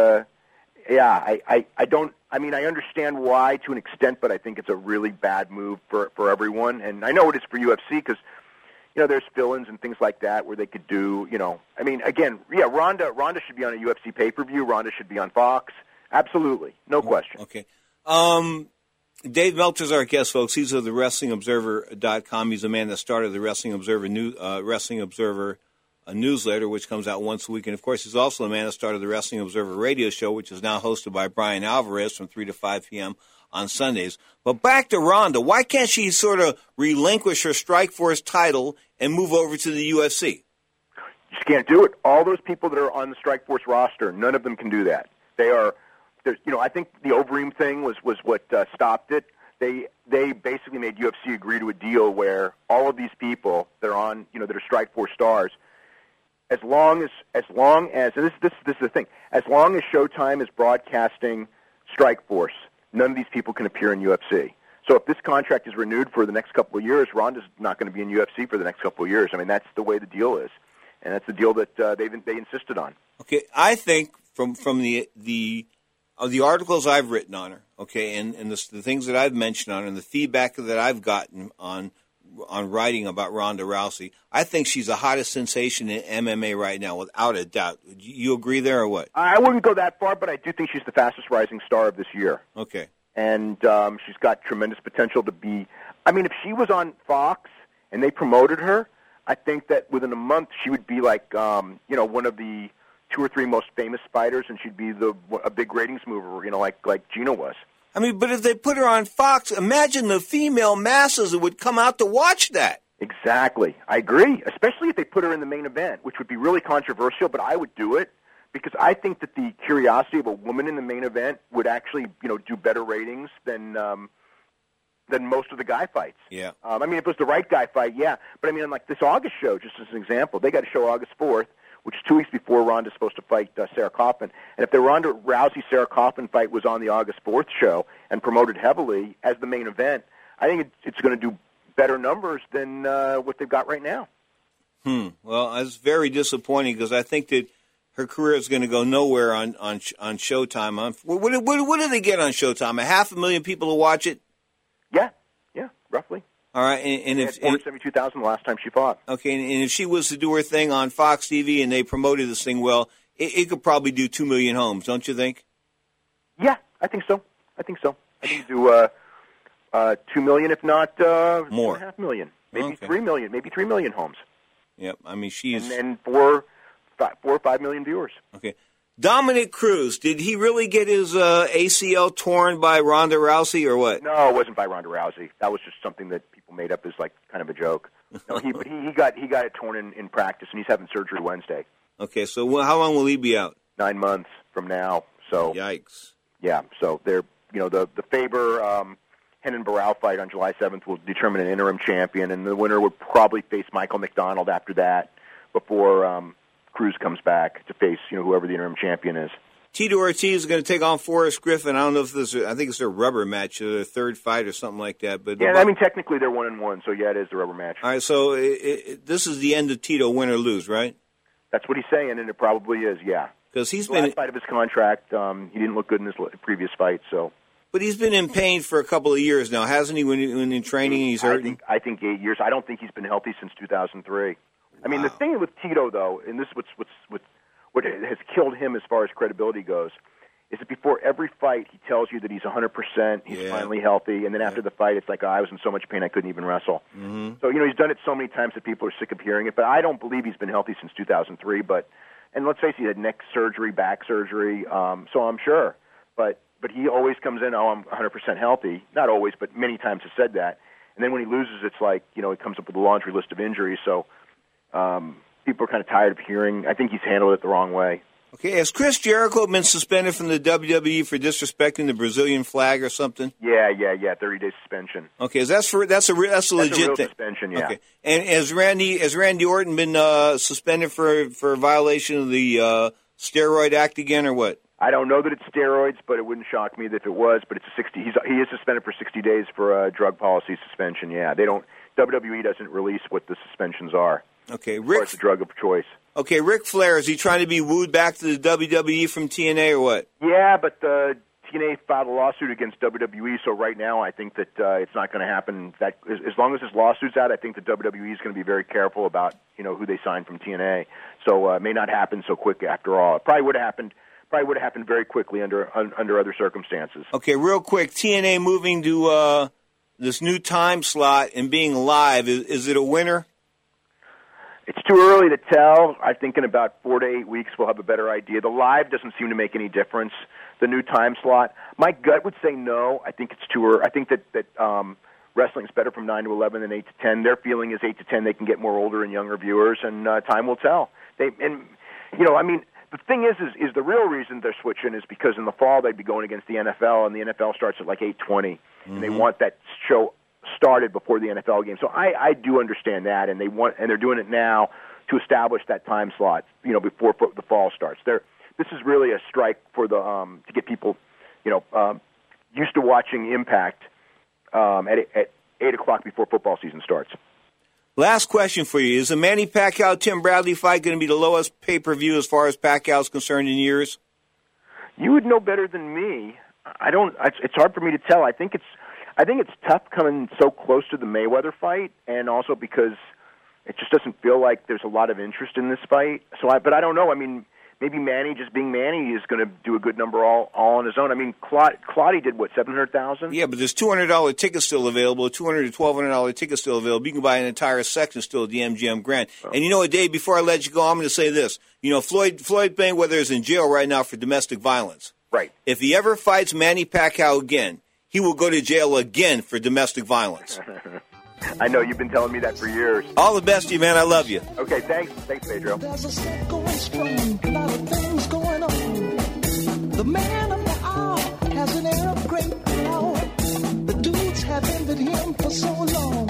Speaker 14: I don't. I mean, I understand why to an extent, but I think it's a really bad move for everyone. And I know it is for UFC because, there's fill-ins and things like that where they could do, I mean, again, Ronda should be on a UFC pay-per-view. Ronda should be on Fox. Absolutely. No question.
Speaker 5: Okay. Dave Meltzer's our guest, folks. He's of the WrestlingObserver.com. He's the man that started the Wrestling Observer a newsletter, which comes out once a week. And, of course, he's also the man that started the Wrestling Observer radio show, which is now hosted by Brian Alvarez from 3 to 5 p.m. on Sundays. But back to Ronda. Why can't she sort of relinquish her Strikeforce title and move over to the UFC?
Speaker 14: Just can't do it. All those people that are on the Strikeforce roster, none of them can do that. I think the Overeem thing was what stopped it. They basically made UFC agree to a deal where all of these people that are on, that are Strikeforce stars, as long as and this is the thing, as long as Showtime is broadcasting Strikeforce, none of these people can appear in UFC. So if this contract is renewed for the next couple of years, Ronda's not going to be in UFC for the next couple of years. I mean, that's the way the deal is, and that's the deal that they insisted on.
Speaker 5: Okay, I think from the articles I've written on her, okay, and the things that I've mentioned on her, and the feedback that I've gotten on writing about Ronda Rousey, I think she's the hottest sensation in MMA right now, without a doubt. You agree there or what?
Speaker 14: I wouldn't go that far, but I do think she's the fastest rising star of this year.
Speaker 5: Okay.
Speaker 14: And she's got tremendous potential to be... I mean, if she was on Fox and they promoted her, I think that within a month she would be like, one of the 2 or 3 most famous fighters, and she'd be a big ratings mover, like Gina was.
Speaker 5: I mean, but if they put her on Fox, imagine the female masses that would come out to watch that.
Speaker 14: Exactly. I agree, especially if they put her in the main event, which would be really controversial, but I would do it because I think that the curiosity of a woman in the main event would actually, do better ratings than most of the guy fights.
Speaker 5: Yeah.
Speaker 14: I mean, if it was the right guy fight, yeah. But I mean, like this August show, just as an example, they got a show August 4th, which is 2 weeks before Ronda's supposed to fight Sarah Kaufman. And if the Ronda Rousey-Sarah Kaufman fight was on the August 4th show and promoted heavily as the main event, I think it's going to do better numbers than what they've got right now.
Speaker 5: Well, it's very disappointing because I think that her career is going to go nowhere on Showtime. What do they get on Showtime? 500,000 people to watch it?
Speaker 14: Yeah, roughly.
Speaker 5: All right, and if
Speaker 14: 472,000 the last time she fought.
Speaker 5: Okay, and if she was to do her thing on Fox TV and they promoted this thing well, it could probably do 2 million homes, don't you think?
Speaker 14: Yeah, I think so. I think you do 2 million, if not
Speaker 5: more,
Speaker 14: 2.5 million, maybe 3 million, maybe 3 million homes.
Speaker 5: Yep, I mean she's
Speaker 14: and 4 or 5 million viewers.
Speaker 5: Okay. Dominic Cruz, did he really get his ACL torn by Ronda Rousey or what?
Speaker 14: No, it wasn't by Ronda Rousey. That was just something that people made up as like kind of a joke. No, he got it torn in practice, and he's having surgery Wednesday.
Speaker 5: Okay, so how long will he be out?
Speaker 14: 9 months from now. So
Speaker 5: yikes.
Speaker 14: Yeah, so they're the Faber Henan Barao fight on July 7th will determine an interim champion, and the winner would probably face Michael McDonald after that before Cruz comes back to face whoever the interim champion is.
Speaker 5: Tito Ortiz is going to take on Forrest Griffin. I don't know if I think it's their rubber match, their third fight or something like that. But
Speaker 14: yeah, I mean, technically they're 1-1, so yeah, it is the rubber match.
Speaker 5: All right, so this is the end of Tito, win or lose, right?
Speaker 14: That's what he's saying, and it probably is, yeah.
Speaker 5: Because he's
Speaker 14: the
Speaker 5: been
Speaker 14: last fight of his contract. He didn't look good in his previous fight, so.
Speaker 5: But he's been in pain for a couple of years now, hasn't he? When in training, he's hurting.
Speaker 14: I think 8 years. I don't think he's been healthy since 2003. I mean, the thing with Tito, though, and this is what has killed him as far as credibility goes, is that before every fight he tells you that he's 100%, he's finally healthy, and then after the fight it's like, I was in so much pain I couldn't even wrestle.
Speaker 5: Mm-hmm.
Speaker 14: So, he's done it so many times that people are sick of hearing it, but I don't believe he's been healthy since 2003. And let's face it, he had neck surgery, back surgery, so I'm sure. But he always comes in, I'm 100% healthy. Not always, but many times has said that. And then when he loses, it's like, he comes up with a laundry list of injuries. So people are kind of tired of hearing. I think he's handled it the wrong way.
Speaker 5: Okay, has Chris Jericho been suspended from the WWE for disrespecting the Brazilian flag or something?
Speaker 14: Yeah, 30-day suspension.
Speaker 5: Okay, that's a legit
Speaker 14: real
Speaker 5: thing.
Speaker 14: Suspension, yeah.
Speaker 5: Okay, and has Randy Orton been suspended for violation of the steroid act again, or what?
Speaker 14: I don't know that it's steroids, but it wouldn't shock me if it was. But it's he is suspended for 60 days for drug policy suspension. Yeah, WWE doesn't release what the suspensions are.
Speaker 5: Okay,
Speaker 14: Rick, the drug of choice.
Speaker 5: Okay, Ric Flair, is he trying to be wooed back to the WWE from TNA or what?
Speaker 14: Yeah, but TNA filed a lawsuit against WWE, so right now I think that it's not going to happen. That as long as this lawsuit's out, I think the WWE is going to be very careful about who they sign from TNA. So it may not happen so quick after all. It probably would have happened very quickly under other circumstances.
Speaker 5: Okay, real quick, TNA moving to this new time slot and being live, is it a winner?
Speaker 14: It's too early to tell. I think in about 4 to 8 weeks we'll have a better idea. The live doesn't seem to make any difference. The new time slot, my gut would say no. I think it's too early. I think that wrestling's better from 9 to 11 than 8 to 10. Their feeling is 8 to 10 they can get more older and younger viewers, and time will tell. The thing is the real reason they're switching is because in the fall they'd be going against the NFL, and the NFL starts at like 8:20, and they want that show started before the NFL game. So I do understand that, and they're doing it now to establish that time slot, before the fall starts. This is really a strike for the to get people, used to watching Impact at 8 o'clock before football season starts.
Speaker 5: Last question for you. Is the Manny Pacquiao-Tim Bradley fight going to be the lowest pay-per-view as far as Pacquiao's concerned in years?
Speaker 14: You would know better than me. It's hard for me to tell. I think it's tough coming so close to the Mayweather fight, and also because it just doesn't feel like there's a lot of interest in this fight. But I don't know. I mean, maybe Manny, just being Manny, is going to do a good number all on his own. I mean, Claudia did, what, $700,000?
Speaker 5: Yeah, but there's $200 tickets still available, $200 to $1,200 tickets still available. You can buy an entire section still at the MGM Grand. Oh. And Dave, before I let you go, I'm going to say this. Floyd Mayweather is in jail right now for domestic violence.
Speaker 14: Right.
Speaker 5: If he ever fights Manny Pacquiao again, he will go to jail again for domestic violence.
Speaker 14: I know, you've been telling me that for years.
Speaker 5: All the best to you, man. I love you.
Speaker 14: Okay, thanks. Thanks, Pedro.
Speaker 6: There's a set going strong, a lot of things going on. The man of the hour has an air of great power. The dudes have envied him for so long.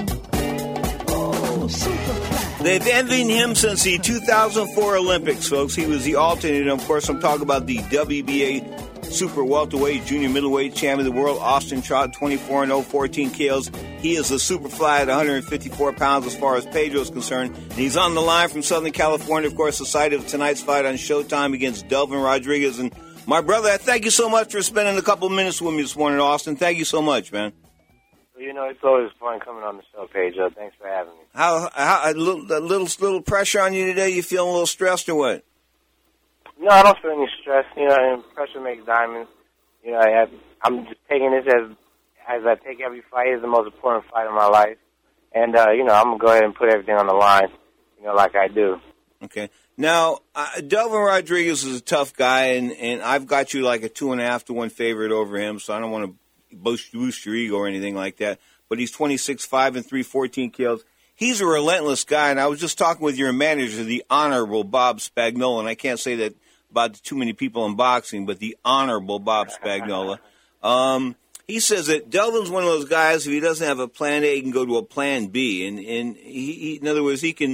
Speaker 6: Oh, Superfly.
Speaker 5: They've envied him since the 2004 Olympics, folks. He was the alternate. And of course, I'm talking about the WBA super welterweight, junior middleweight champion of the world, Austin Trott, 24-0, 14 KOs. He is a Superfly at 154 pounds as far as Pedro is concerned. And he's on the line from Southern California, of course, the site of tonight's fight on Showtime against Delvin Rodriguez. And my brother, thank you so much for spending a couple minutes with me this morning, Austin. Thank you so much, man.
Speaker 17: It's always fun coming on the show, Pedro. Thanks for having me.
Speaker 5: How a little pressure on you today? You feeling a little stressed or what?
Speaker 17: No, I don't feel any stress. And pressure makes diamonds. I'm just taking this as I take every fight as the most important fight of my life. And, I'm going to go ahead and put everything on the line, like I do.
Speaker 5: Okay. Now, Delvin Rodriguez is a tough guy, and I've got you like a 2.5 to 1 favorite over him, so I don't want to boost your ego or anything like that. But he's 26-5 and 3, 14 kills. He's a relentless guy, and I was just talking with your manager, the Honorable Bob Spagnola, and I can't say that about too many people in boxing, but the Honorable Bob Spagnola. He says that Delvin's one of those guys, if he doesn't have a plan A, he can go to a plan B. And he in other words, he can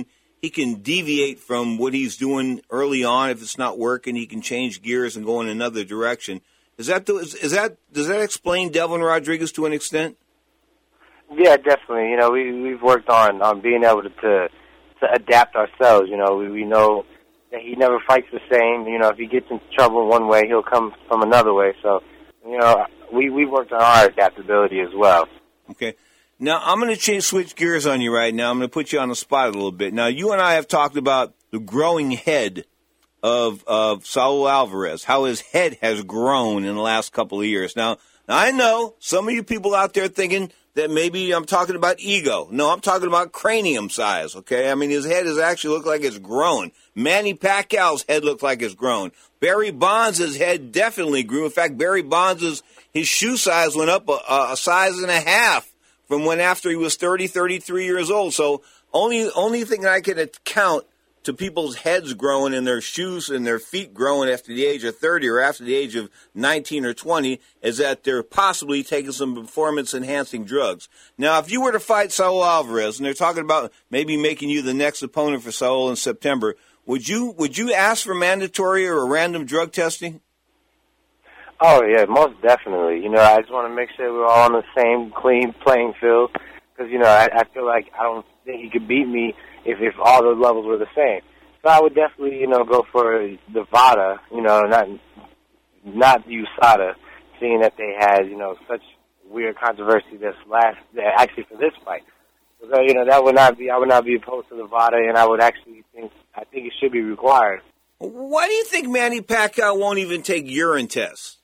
Speaker 5: deviate from what he's doing early on. If it's not working, he can change gears and go in another direction. Does that explain Delvin Rodriguez to an extent?
Speaker 17: Yeah, definitely. You know, we've worked on being able to adapt ourselves. You know, we know that he never fights the same. You know, if he gets into trouble one way, he'll come from another way. So, you know, we worked on our adaptability as well.
Speaker 5: Okay. Now, I'm going to switch gears on you right now. I'm going to put you on the spot a little bit. Now, you and I have talked about the growing head of Saul Alvarez, how his head has grown in the last couple of years. Now, I know some of you people out there thinking that maybe I'm talking about ego. No, I'm talking about cranium size, okay? I mean, his head has actually looked like it's grown. Manny Pacquiao's head looked like it's grown. Barry Bonds' head definitely grew. In fact, Barry Bonds' his shoe size went up a size and a half from when after he was 33 years old. So only thing I can account to people's heads growing and their shoes and their feet growing after the age of 30 or after the age of 19 or 20 is that they're possibly taking some performance-enhancing drugs. Now, if you were to fight Saul Alvarez, and they're talking about maybe making you the next opponent for Saul in September, would you ask for mandatory or random drug testing?
Speaker 17: Oh, yeah, most definitely. You know, I just want to make sure we're all on the same clean playing field because, you know, I feel like I don't think he could beat me if all the levels were the same. So I would definitely, you know, go for the VADA, you know, not USADA, seeing that they had, you know, such weird controversy actually for this fight. So, you know, I would not be opposed to the VADA, and I think it should be required.
Speaker 5: Why do you think Manny Pacquiao won't even take urine tests?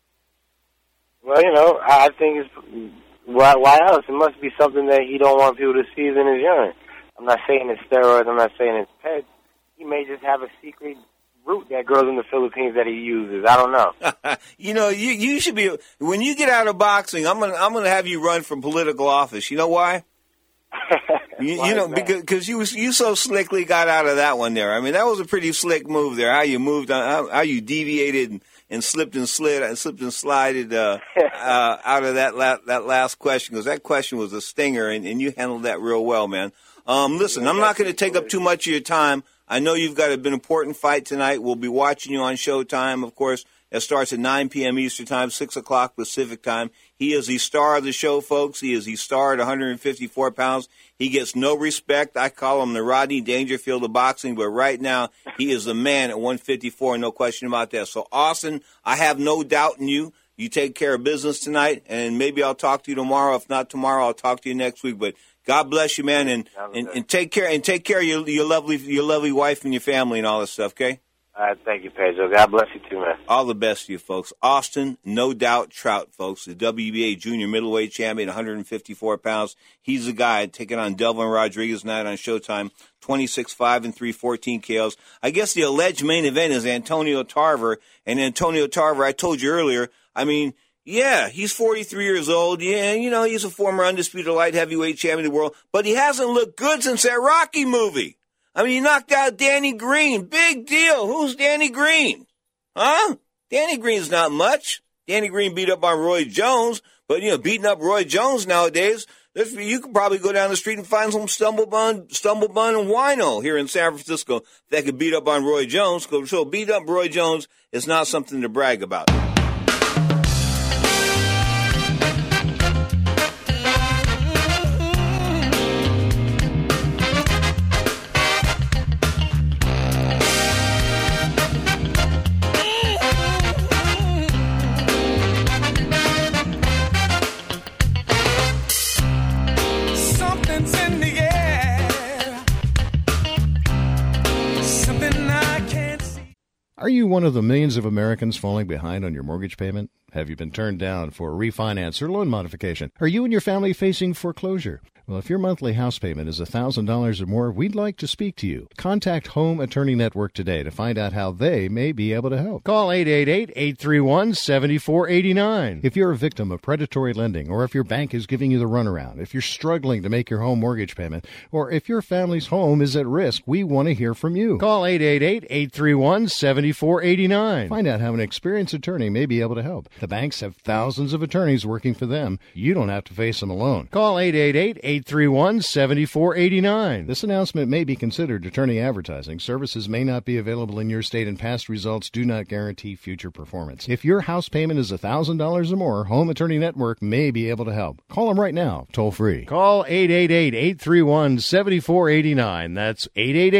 Speaker 17: Well, you know, I think it's why else? It must be something that he don't want people to see in his urine. I'm not saying it's steroids. I'm not saying it's pets. He may just have a secret root that grows in the Philippines that he uses. I don't know.
Speaker 5: You know, you should be when you get out of boxing. I'm gonna have you run for political office. You know why? you know because you so slickly got out of that one there. I mean, that was a pretty slick move there. How you moved on, how you deviated and slipped and slided out of that last question, because that question was a stinger, and you handled that real well, man. Listen, I'm not going to take up too much of your time. I know you've got an important fight tonight. We'll be watching you on Showtime, of course. It starts at 9 p.m. Eastern Time, 6 o'clock Pacific Time. He is the star of the show, folks. He is the star at 154 pounds. He gets no respect. I call him the Rodney Dangerfield of boxing, but right now he is the man at 154, no question about that. So, Austin, I have no doubt in you. You take care of business tonight, and maybe I'll talk to you tomorrow. If not tomorrow, I'll talk to you next week. But God bless you, man, and take care of your lovely wife and your family and all this stuff, okay?
Speaker 17: Thank you, Pedro. God bless you too, man.
Speaker 5: All the best to you, folks. Austin, no doubt, Trout, folks, the WBA junior middleweight champion, 154 pounds. He's the guy taking on Delvin Rodriguez tonight on Showtime, 26-5 and 3-14 KOs. I guess the alleged main event is Antonio Tarver. And Antonio Tarver, I told you earlier, I mean, yeah, he's 43 years old. Yeah, you know, he's a former undisputed light heavyweight champion of the world. But he hasn't looked good since that Rocky movie. I mean, he knocked out Danny Green. Big deal. Who's Danny Green? Huh? Danny Green's not much. Danny Green beat up on Roy Jones. But, you know, beating up Roy Jones nowadays, you could probably go down the street and find some stumblebun and wino here in San Francisco that could beat up on Roy Jones. So beat up Roy Jones is not something to brag about.
Speaker 12: Are you one of the millions of Americans falling behind on your mortgage payment? Have you been turned down for a refinance or loan modification? Are you and your family facing foreclosure? Well, if your monthly house payment is $1,000 or more, we'd like to speak to you. Contact Home Attorney Network today to find out how they may be able to help. Call 888-831-7489. If you're a victim of predatory lending, or if your bank is giving you the runaround, if you're struggling to make your home mortgage payment, or if your family's home is at risk, we want to hear from you. Call 888-831-7489. Find out how an experienced attorney may be able to help. The banks have thousands of attorneys working for them. You don't have to face them alone. Call 888-831-7489. This announcement may be considered attorney advertising. Services may not be available in your state, and past results do not guarantee future performance. If your house payment is $1,000 or more, Home Attorney Network may be able to help. Call them right now, toll free. Call 888-831-7489. That's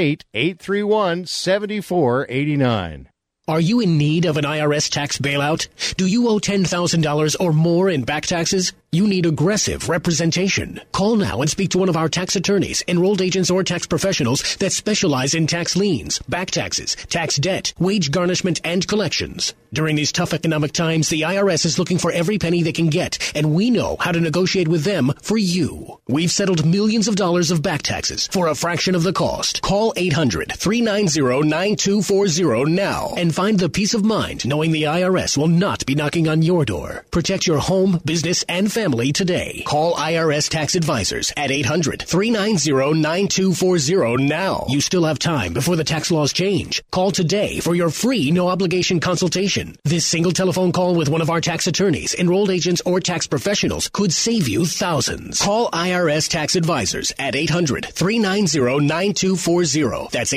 Speaker 12: 888-831-7489.
Speaker 18: Are you in need of an IRS tax bailout? Do you owe $10,000 or more in back taxes? You need aggressive representation. Call now and speak to one of our tax attorneys, enrolled agents, or tax professionals that specialize in tax liens, back taxes, tax debt, wage garnishment, and collections. During these tough economic times, the IRS is looking for every penny they can get, and we know how to negotiate with them for you. We've settled millions of dollars of back taxes for a fraction of the cost. Call 800-390-9240 now and find the peace of mind knowing the IRS will not be knocking on your door. Protect your home, business, and family today. Call IRS Tax Advisors at 800-390-9240 now. You still have time before the tax laws change. Call today for your free no-obligation consultation. This single telephone call with one of our tax attorneys, enrolled agents, or tax professionals could save you thousands. Call IRS Tax Advisors at 800-390-9240. That's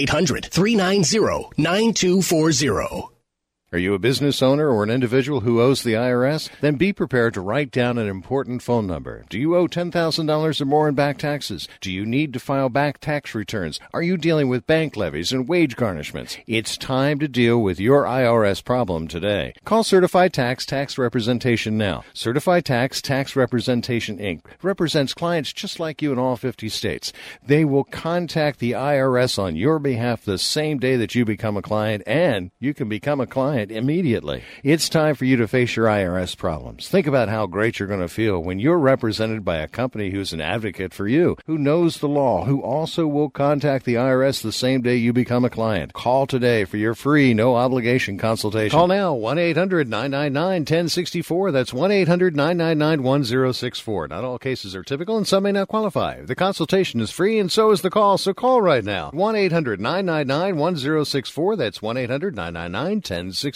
Speaker 18: 800-390-9240.
Speaker 12: Are you a business owner or an individual who owes the IRS? Then be prepared to write down an important phone number. Do you owe $10,000 or more in back taxes? Do you need to file back tax returns? Are you dealing with bank levies and wage garnishments? It's time to deal with your IRS problem today. Call Certified Tax Representation now. Certified Tax Representation, Inc. represents clients just like you in all 50 states. They will contact the IRS on your behalf the same day that you become a client, and you can become a client immediately. It's time for you to face your IRS problems. Think about how great you're going to feel when you're represented by a company who's an advocate for you, who knows the law, who also will contact the IRS the same day you become a client. Call today for your free, no-obligation consultation. Call now, 1-800-999-1064. That's 1-800-999-1064. Not all cases are typical, and some may not qualify. The consultation is free, and so is the call, so call right now. 1-800-999-1064. That's 1-800-999-1064.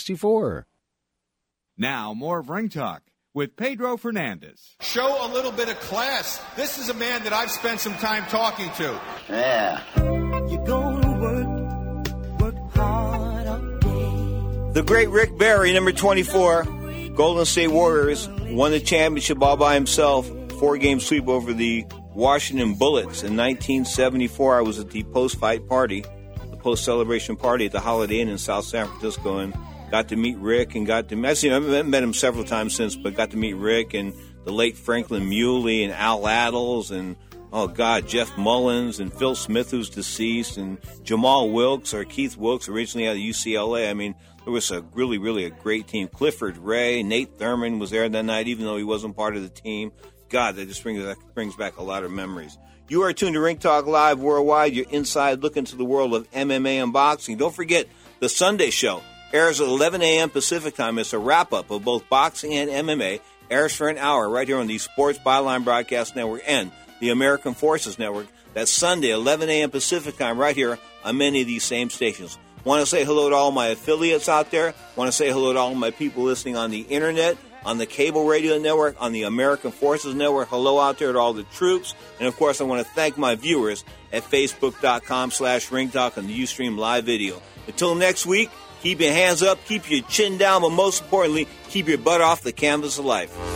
Speaker 1: Now, more of Ring Talk with Pedro Fernandez.
Speaker 19: Show a little bit of class. This is a man that I've spent some time talking to.
Speaker 6: Yeah. You're gonna work hard all day.
Speaker 5: The great Rick Barry, number 24, Golden State Warriors, won the championship all by himself. 4-game sweep over the Washington Bullets in 1974. I was at the post-fight party, the post-celebration party at the Holiday Inn in South San Francisco, and got to meet Rick and I've met him several times since, but got to meet Rick and the late Franklin Muley and Al Attles and, Jeff Mullins and Phil Smith, who's deceased, and Jamal Wilkes or Keith Wilkes, originally out of UCLA. I mean, there was really a great team. Clifford Ray, Nate Thurman was there that night, even though he wasn't part of the team. God, that just brings back a lot of memories. You are tuned to Ring Talk Live Worldwide, your inside look into the world of MMA and boxing. Don't forget the Sunday show. Airs at 11 a.m. Pacific time. It's a wrap-up of both boxing and MMA. Airs for an hour right here on the Sports Byline Broadcast Network and the American Forces Network. That's Sunday, 11 a.m. Pacific time, right here on many of these same stations. Want to say hello to all my affiliates out there. Want to say hello to all my people listening on the Internet, on the cable radio network, on the American Forces Network. Hello out there to all the troops. And, of course, I want to thank my viewers at Facebook.com/RingTalk on the Ustream live video. Until next week, keep your hands up, keep your chin down, but most importantly, keep your butt off the canvas of life.